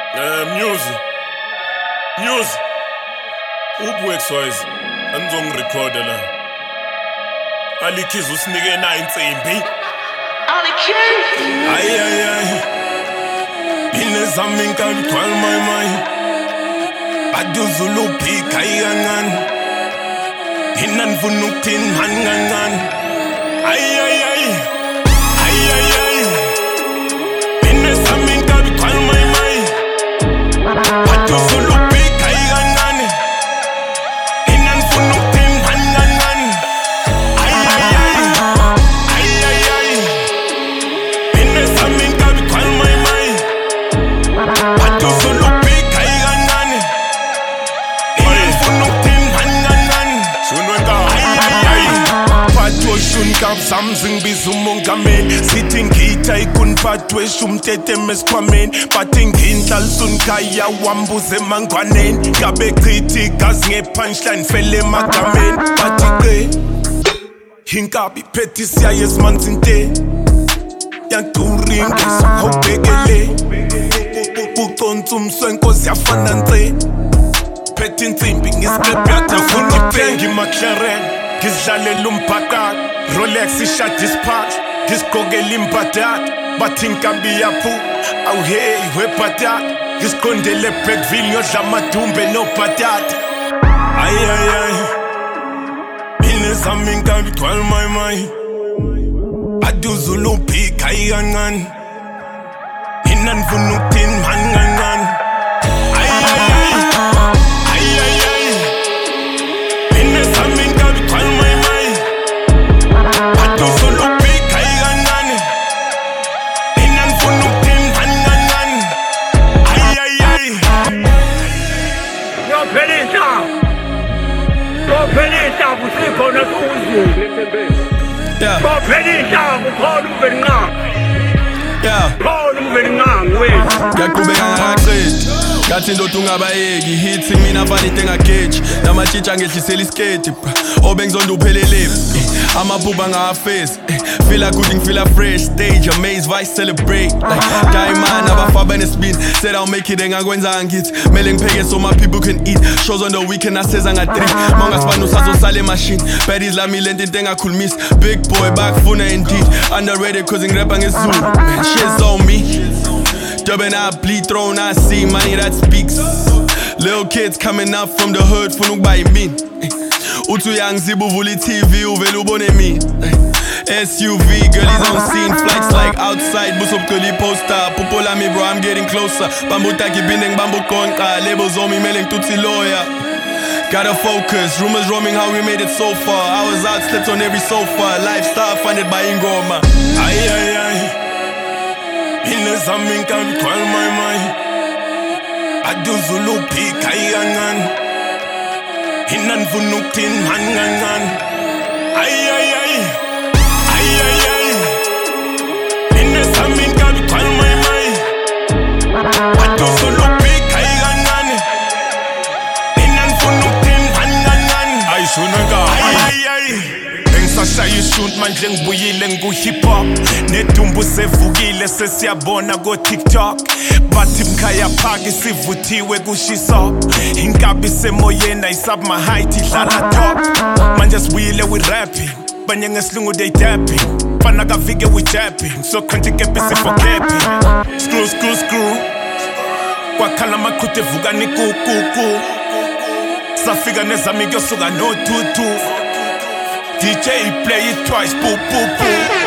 News. UBWXYZ anizongirekhoda la. Alikhiza usinike na insimbi. Ay. Inezami inkabi kwal my. Baduzulu phika iyancane. Inanifuna ukuthini hangancane. Ay. Inezami inkabi kwal my. Baduzulu phika iyancane. Inanifuna ukuthini hangancane. Ay. Inezami inkabi kwal my. Baduzulu phika iyancane. Inanifuna ukuthini hangancane. Shun kap something bizumongameli sithi ngitha ikunphathwesha umtete mesikhwameni bathi nginhlala sunkhaya wambuze emangwaneni ngabe chithi igazi ngepunchline fele emagameni bathi inkabi phethe siyaye simanzi nte yanturinga sokubhekele uconsa umswenkosi yafana nse phethe insimbi ngisipephe yatafuna ukuthenga iMcLaren ngizidlalela umbhaqaqo Rolex ishada dispatch ngisigqokela imbadada bathi inkambi yaphu awuhey webhadada ngisiqondele Blackville ngiyodla amadumbe nobhadada ay inezami inkambi gcwala my aduzulu phika iyancane inanifuna ukuthini mani kancane inezami inkambi gcwala my aduzulu phika iyancane inanifuna ukuthini mani kancane ay Kophelisha kusikhona kuzo. Yeah. Kophelisha kukhona ubenqa. Yeah. Khona ubenqa wethu. Ngiyaqhubeka ngaqedi ngathi indoda ungabayeki hits mina fanele engageji namatshitsha ngehlisela isketi obengizonda uphelele amabhuba ngafface feel good ngifeel fresh stage amaze vice celebrate like diamond abafaba nesibini said I'll make it engakwenza ngithi mele ngipheke so my people can eat shows on the weekend aseza nga 3 mangasibani usazosala emachine baddies lami lento into engakhulumisi big boy bakufuna indeed underrated cause ngirappa ngesizulu man shit's on me Dubbing I bleed throne I see money that speaks little kids coming up from the hood funa ukuba yimini Uthi uyangizibha uvula iTV uvela ubone mina SUV girl is on scene flights like outside buso bugcwele poster pupo lami bro I'm getting closer bambuta ngibinde ngibamba uqonqa labels on me mele ngitutsi lawyer Gotta focus, rumors roaming how we made it so far I was out, slept on every sofa Lifestyle funded by Ingoma ay inezami inkambi gcwala my aduzulu phika iyancane inanifuna ukuthini mani kancane ay inezami inkambi gcwala my aduzulu phika iyancane inanifuna ukuthini mani kancane ayishuneka Bengisashaya ishunt manje ngibuyile ngu-hip hop Nedumbu sevukile sesiyabona ko-TikTok Bathi mkhaya phaki sivuthiwe kushiso Inkabi semoyeni ayisab ma-height idlala top Manje sibuyile we rapping Banye ngesilungu they dapping Fana kavike we japping So khonje kepe sifo capping Screw Kwakhala makhute vuka nikukuku Safika nezami kuyosuka no tutu DJ play it twice, boo.